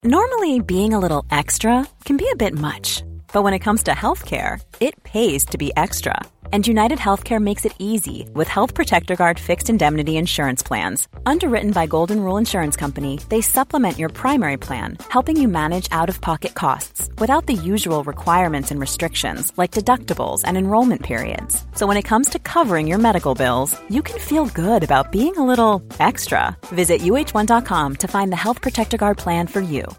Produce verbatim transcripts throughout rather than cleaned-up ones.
Normally, being a little extra can be a bit much. But when it comes to healthcare, it pays to be extra. And United Healthcare makes it easy with Health Protector Guard fixed indemnity insurance plans. Underwritten by Golden Rule Insurance Company, they supplement your primary plan, helping you manage out-of-pocket costs without the usual requirements and restrictions like deductibles and enrollment periods. So when it comes to covering your medical bills, you can feel good about being a little extra. Visit U H one dot com to find the Health Protector Guard plan for you.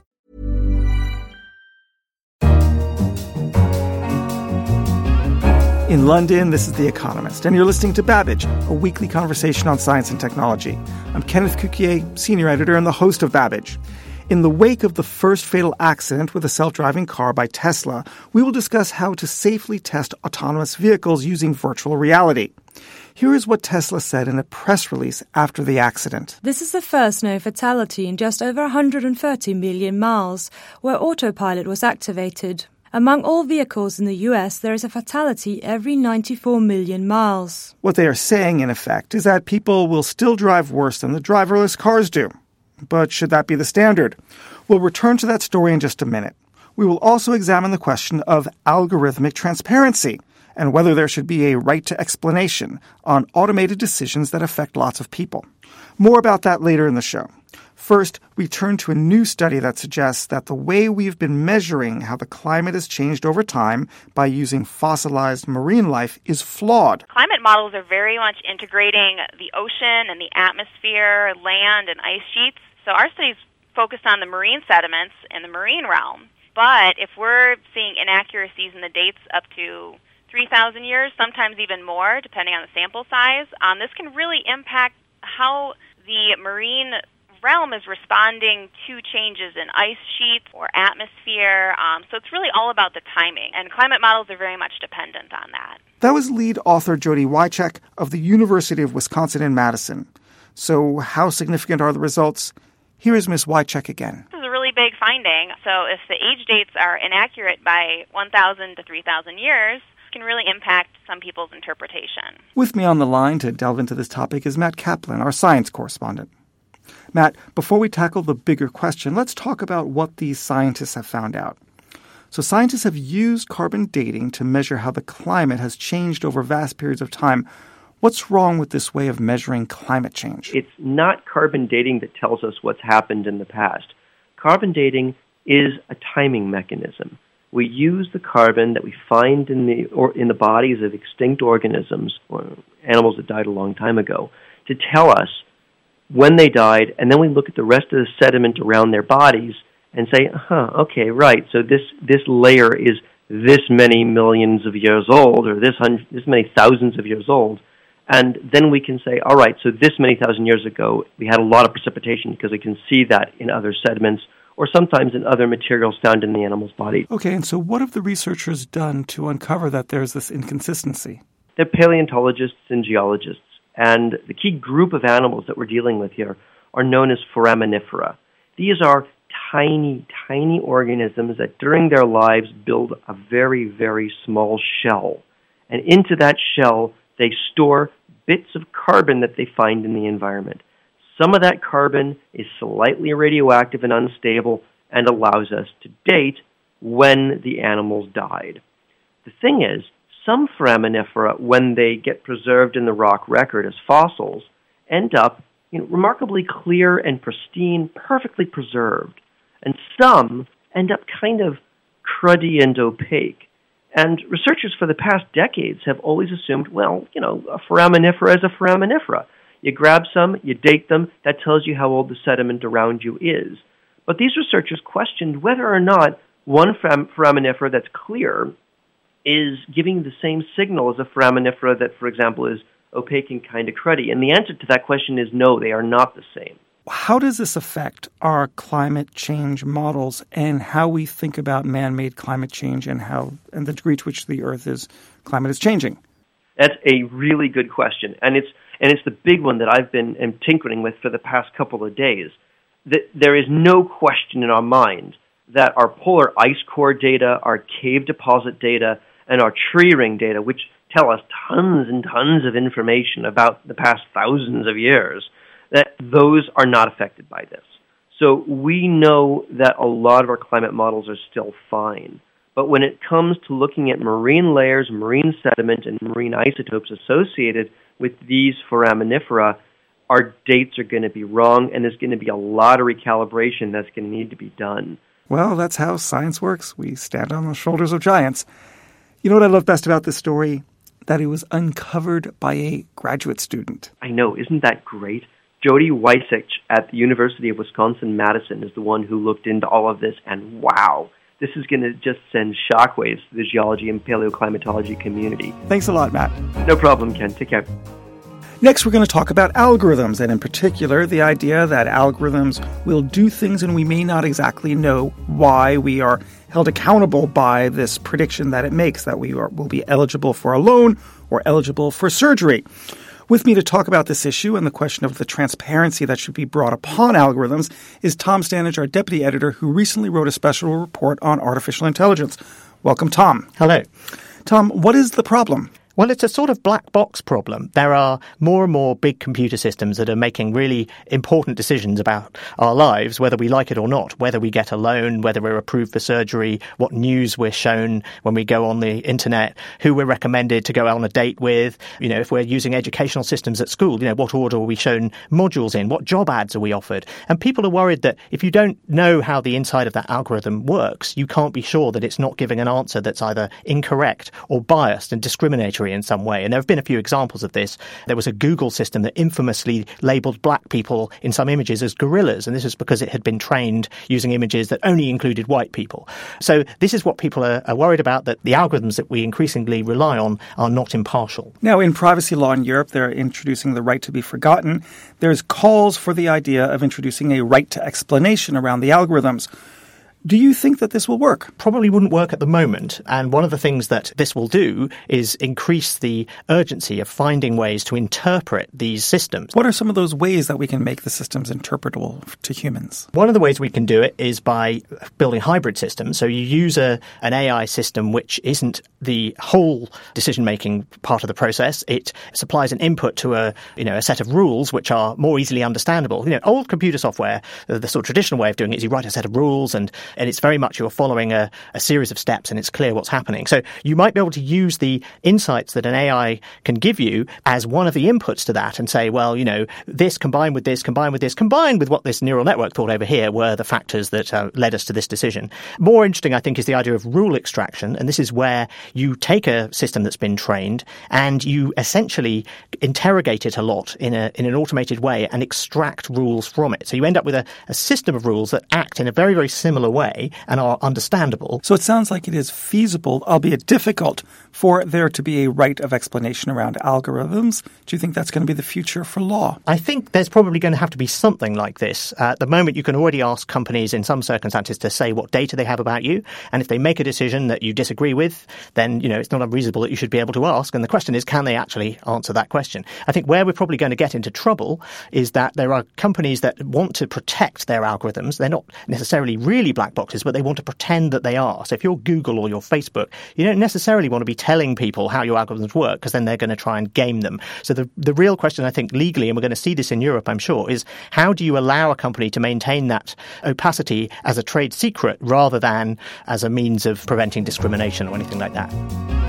In London, this is The Economist, and you're listening to Babbage, a weekly conversation on science and technology. I'm Kenneth Cukier, senior editor and the host of Babbage. In the wake of the first fatal accident with a self-driving car by Tesla, we will discuss how to safely test autonomous vehicles using virtual reality. Here is what Tesla said in a press release after the accident. This is the first known fatality in just over one hundred thirty million miles, where autopilot was activated. Among all vehicles in the U S, there is a fatality every ninety-four million miles. What they are saying, in effect, is that people will still drive worse than the driverless cars do. But should that be the standard? We'll return to that story in just a minute. We will also examine the question of algorithmic transparency and whether there should be a right to explanation on automated decisions that affect lots of people. More about that later in the show. First, we turn to a new study that suggests that the way we've been measuring how the climate has changed over time by using fossilized marine life is flawed. Climate models are very much integrating the ocean and the atmosphere, land, and ice sheets. So our studies focused on the marine sediments in the marine realm. But if we're seeing inaccuracies in the dates up to three thousand years, sometimes even more, depending on the sample size, um, this can really impact how the marine realm is responding to changes in ice sheets or atmosphere. Um, so it's really all about the timing, and climate models are very much dependent on that. That was lead author Jody Wycheck of the University of Wisconsin in Madison. So how significant are the results? Here is Miz Wycheck again. This is a really big finding. So if the age dates are inaccurate by one thousand to three thousand years, it can really impact some people's interpretation. With me on the line to delve into this topic is Matt Kaplan, our science correspondent. Matt, before we tackle the bigger question, let's talk about what these scientists have found out. So scientists have used carbon dating to measure how the climate has changed over vast periods of time. What's wrong with this way of measuring climate change? It's not carbon dating that tells us what's happened in the past. Carbon dating is a timing mechanism. We use the carbon that we find in the or in the bodies of extinct organisms, or animals that died a long time ago, to tell us when they died, and then we look at the rest of the sediment around their bodies and say, huh, okay, right, so this, this layer is this many millions of years old, or this, hundred, this many thousands of years old, and then we can say, all right, so this many thousand years ago, we had a lot of precipitation, because we can see that in other sediments, or sometimes in other materials found in the animal's body. Okay, and so what have the researchers done to uncover that there's this inconsistency? They're paleontologists and geologists. And the key group of animals that we're dealing with here are known as foraminifera. These are tiny, tiny organisms that during their lives build a very, very small shell. And into that shell, they store bits of carbon that they find in the environment. Some of that carbon is slightly radioactive and unstable and allows us to date when the animals died. The thing is, some foraminifera, when they get preserved in the rock record as fossils, end up you know, remarkably clear and pristine, perfectly preserved. And some end up kind of cruddy and opaque. And researchers for the past decades have always assumed, well, you know, a foraminifera is a foraminifera. You grab some, you date them, that tells you how old the sediment around you is. But these researchers questioned whether or not one foraminifera that's clear is giving the same signal as a foraminifera that, for example, is opaque and kind of cruddy. And the answer to that question is no, they are not the same. How does this affect our climate change models and how we think about man-made climate change and how and the degree to which the Earth's climate is changing? That's a really good question, and it's and it's the big one that I've been am tinkering with for the past couple of days. That there is no question in our mind that our polar ice core data, our cave deposit data, and our tree ring data, which tell us tons and tons of information about the past thousands of years, that those are not affected by this. So we know that a lot of our climate models are still fine. But when it comes to looking at marine layers, marine sediment, and marine isotopes associated with these foraminifera, our dates are going to be wrong, and there's going to be a lot of recalibration that's going to need to be done. Well, that's how science works. We stand on the shoulders of giants. You know what I love best about this story? That it was uncovered by a graduate student. I know. Isn't that great? Jody Weissich at the University of Wisconsin-Madison is the one who looked into all of this, and wow, this is going to just send shockwaves to the geology and paleoclimatology community. Thanks a lot, Matt. No problem, Ken. Take care. Next, we're going to talk about algorithms, and in particular, the idea that algorithms will do things and we may not exactly know why. We are held accountable by this prediction that it makes, that we are, will be eligible for a loan or eligible for surgery. With me to talk about this issue and the question of the transparency that should be brought upon algorithms is Tom Standage, our deputy editor, who recently wrote a special report on artificial intelligence. Welcome, Tom. Hello. Tom, what is the problem? Well, it's a sort of black box problem. There are more and more big computer systems that are making really important decisions about our lives, whether we like it or not, whether we get a loan, whether we're approved for surgery, what news we're shown when we go on the internet, who we're recommended to go on a date with, you know, if we're using educational systems at school, you know, what order are we shown modules in, what job ads are we offered? And people are worried that if you don't know how the inside of that algorithm works, you can't be sure that it's not giving an answer that's either incorrect or biased and discriminatory in some way. And there have been a few examples of this. There was a Google system that infamously labeled black people in some images as gorillas, and this is because it had been trained using images that only included white people. So this is what people are, are worried about, that the algorithms that we increasingly rely on are not impartial. Now, in privacy law in Europe, they're introducing the right to be forgotten. There's calls for the idea of introducing a right to explanation around the algorithms. Do you think that this will work? Probably wouldn't work at the moment. And one of the things that this will do is increase the urgency of finding ways to interpret these systems. What are some of those ways that we can make the systems interpretable to humans? One of the ways we can do it is by building hybrid systems. So you use a, an A I system which isn't the whole decision-making part of the process. It supplies an input to a, you know, a set of rules which are more easily understandable. You know, old computer software, the, the sort of traditional way of doing it is you write a set of rules and And it's very much you're following a, a series of steps and it's clear what's happening. So you might be able to use the insights that an A I can give you as one of the inputs to that and say, well, you know, this combined with this, combined with this, combined with what this neural network thought over here were the factors that uh, led us to this decision. More interesting, I think, is the idea of rule extraction. And this is where you take a system that's been trained and you essentially interrogate it a lot in, a, in an automated way and extract rules from it. So you end up with a, a system of rules that act in a very, very similar way and are understandable. So it sounds like it is feasible, albeit difficult, for there to be a right of explanation around algorithms. Do you think that's going to be the future for law? I think there's probably going to have to be something like this. Uh, at the moment, you can already ask companies in some circumstances to say what data they have about you. And if they make a decision that you disagree with, then, you know, it's not unreasonable that you should be able to ask. And the question is, can they actually answer that question? I think where we're probably going to get into trouble is that there are companies that want to protect their algorithms. They're not necessarily really black boxes, but they want to pretend that they are. So if you're Google or you're Facebook, you don't necessarily want to be telling people how your algorithms work because then they're going to try and game them. So the, the real question, I think, legally, and we're going to see this in Europe, I'm sure, is how do you allow a company to maintain that opacity as a trade secret rather than as a means of preventing discrimination or anything like that?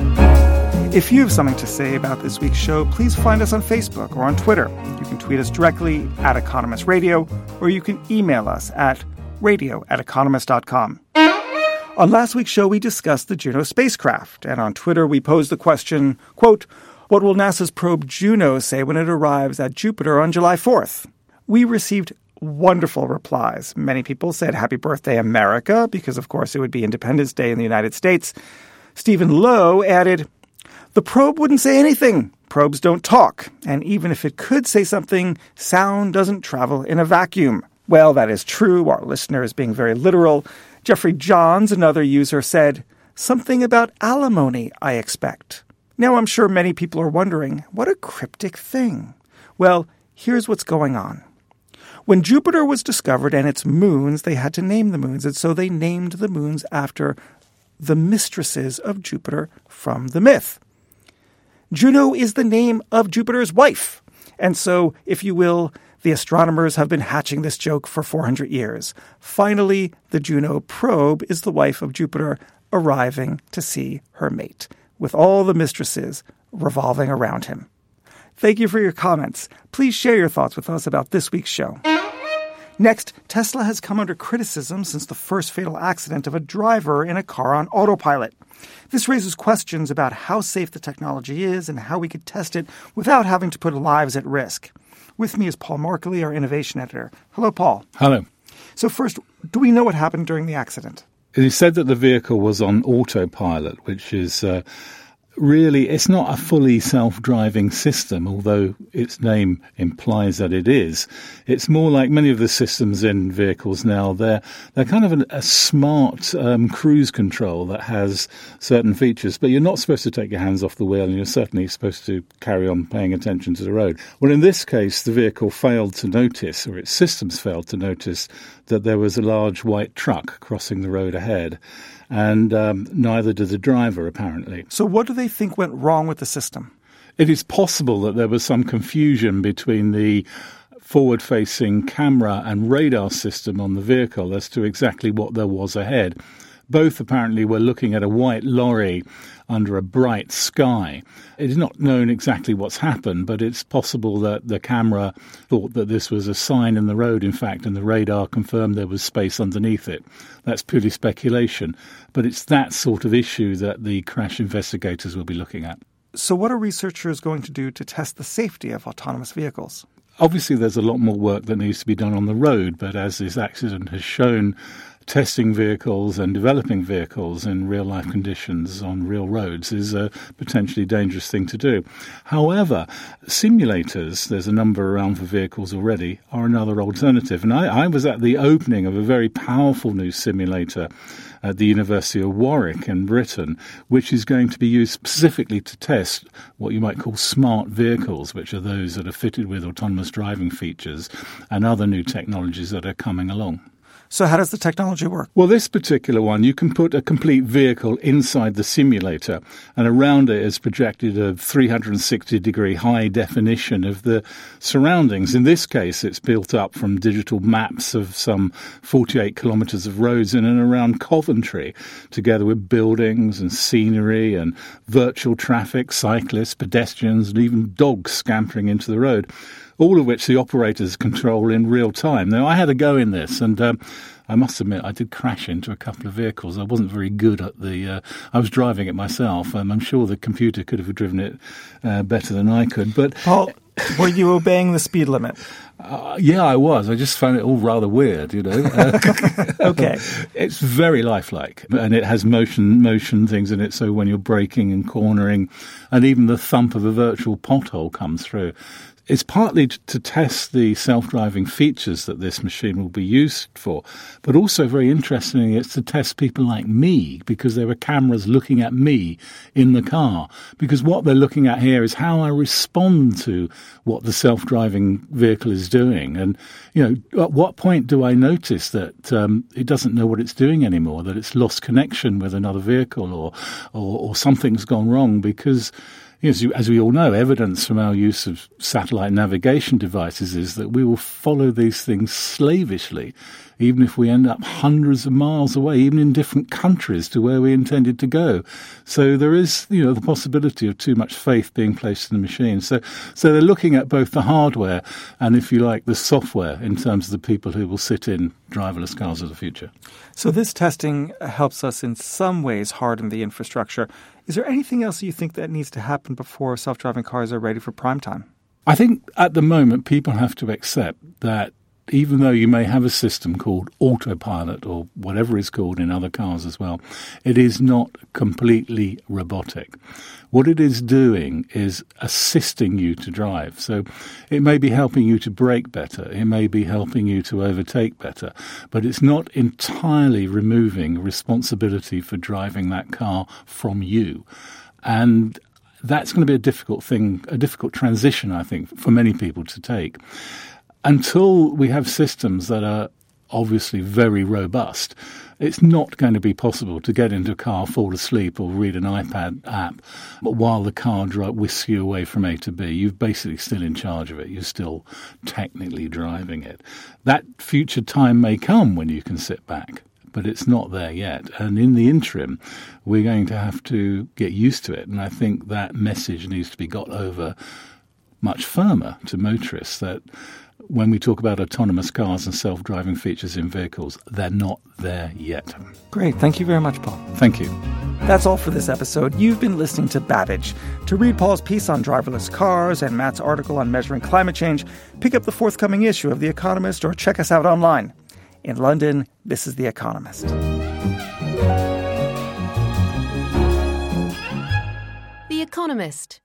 If you have something to say about this week's show, please find us on Facebook or on Twitter. You can tweet us directly at Economist Radio, or you can email us at radio at economist dot com. On last week's show, we discussed the Juno spacecraft, and on Twitter, we posed the question, quote, what will NASA's probe Juno say when it arrives at Jupiter on July fourth? We received wonderful replies. Many people said, happy birthday, America, because, of course, it would be Independence Day in the United States. Stephen Lowe added, the probe wouldn't say anything. Probes don't talk, and even if it could say something, sound doesn't travel in a vacuum. Well, that is true. Our listener is being very literal. Jeffrey Johns, another user, said, something about alimony, I expect. Now, I'm sure many people are wondering, what a cryptic thing. Well, here's what's going on. When Jupiter was discovered and its moons, they had to name the moons, and so they named the moons after the mistresses of Jupiter from the myth. Juno is the name of Jupiter's wife. And so, if you will, The astronomers have been hatching this joke for four hundred years. Finally, the Juno probe is the wife of Jupiter arriving to see her mate, with all the mistresses revolving around him. Thank you for your comments. Please share your thoughts with us about this week's show. Next, Tesla has come under criticism since the first fatal accident of a driver in a car on autopilot. This raises questions about how safe the technology is and how we could test it without having to put lives at risk. With me is Paul Markley, our innovation editor. Hello, Paul. Hello. So first, do we know what happened during the accident? It is said that the vehicle was on autopilot, which is uh, really, it's not a fully self-driving system, although its name implies that it is. It's more like many of the systems in vehicles now. They're, they're kind of an, a smart um, cruise control that has certain features, but you're not supposed to take your hands off the wheel, and you're certainly supposed to carry on paying attention to the road. Well, in this case, the vehicle failed to notice, or its systems failed to notice, that there was a large white truck crossing the road ahead. And um, neither did the driver, apparently. So what do they think went wrong with the system? It is possible that there was some confusion between the forward-facing camera and radar system on the vehicle as to exactly what there was ahead. Both apparently were looking at a white lorry under a bright sky. It is not known exactly what's happened, but it's possible that the camera thought that this was a sign in the road, in fact, and the radar confirmed there was space underneath it. That's purely speculation, but it's that sort of issue that the crash investigators will be looking at. So what are researchers going to do to test the safety of autonomous vehicles? Obviously, there's a lot more work that needs to be done on the road, but as this accident has shown, testing vehicles and developing vehicles in real-life conditions on real roads is a potentially dangerous thing to do. However, simulators, there's a number around for vehicles already, are another alternative. And I, I was at the opening of a very powerful new simulator at the University of Warwick in Britain, which is going to be used specifically to test what you might call smart vehicles, which are those that are fitted with autonomous driving features and other new technologies that are coming along. So how does the technology work? Well, this particular one, you can put a complete vehicle inside the simulator, and around it is projected a three hundred sixty degree high definition of the surroundings. In this case, it's built up from digital maps of some forty-eight kilometres of roads in and around Coventry, together with buildings and scenery and virtual traffic, cyclists, pedestrians, and even dogs scampering into the road, all of which the operators control in real time. Now, I had a go in this, and um, I must admit I did crash into a couple of vehicles. I wasn't very good at the... Uh, I was driving it myself. Um, I'm sure the computer could have driven it uh, better than I could. But Paul, were you obeying the speed limit? Uh, yeah, I was. I just found it all rather weird, you know. Uh, okay. It's very lifelike, and it has motion motion things in it, so when you're braking and cornering, and even the thump of a virtual pothole comes through. It's partly to test the self-driving features that this machine will be used for, but also, very interestingly, it's to test people like me, because there are cameras looking at me in the car. Because what they're looking at here is how I respond to what the self-driving vehicle is doing. And, you know, at what point do I notice that um, it doesn't know what it's doing anymore, that it's lost connection with another vehicle, or, or, or something's gone wrong? Because Yes, as we all know, evidence from our use of satellite navigation devices is that we will follow these things slavishly, even if we end up hundreds of miles away, even in different countries to where we intended to go. So there is, you know, the possibility of too much faith being placed in the machine. So, so they're looking at both the hardware and, if you like, the software in terms of the people who will sit in driverless cars of the future. So this testing helps us in some ways harden the infrastructure. Is there anything else you think that needs to happen before self-driving cars are ready for prime time? I think at the moment people have to accept that even though you may have a system called autopilot or whatever it's called in other cars as well, it is not completely robotic. What it is doing is assisting you to drive. So it may be helping you to brake better. It may be helping you to overtake better. But it's not entirely removing responsibility for driving that car from you. And that's going to be a difficult thing, a difficult transition, I think, for many people to take. Until we have systems that are obviously very robust. It's not going to be possible to get into a car, fall asleep, or read an iPad app, but while the car dri- whisks you away from A to B, you're basically still in charge of it. You're still technically driving it. That future time may come when you can sit back, but it's not there yet. And in the interim, we're going to have to get used to it. And I think that message needs to be got over much firmer to motorists, that when we talk about autonomous cars and self-driving features in vehicles, they're not there yet. Great. Thank you very much, Paul. Thank you. That's all for this episode. You've been listening to Babbage. To read Paul's piece on driverless cars and Matt's article on measuring climate change, pick up the forthcoming issue of The Economist or check us out online. In London, this is The Economist. The Economist.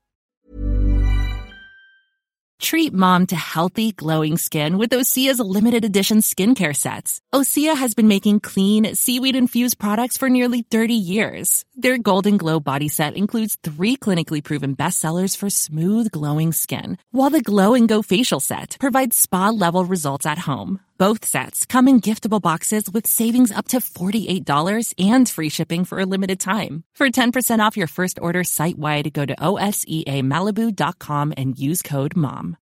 Treat mom to healthy, glowing skin with Osea's limited edition skincare sets. Osea has been making clean, seaweed-infused products for nearly thirty years. Their Golden Glow body set includes three clinically proven bestsellers for smooth, glowing skin, while the Glow and Go facial set provides spa-level results at home. Both sets come in giftable boxes with savings up to forty-eight dollars and free shipping for a limited time. For ten percent off your first order site-wide, go to O S E A Malibu dot com and use code MOM.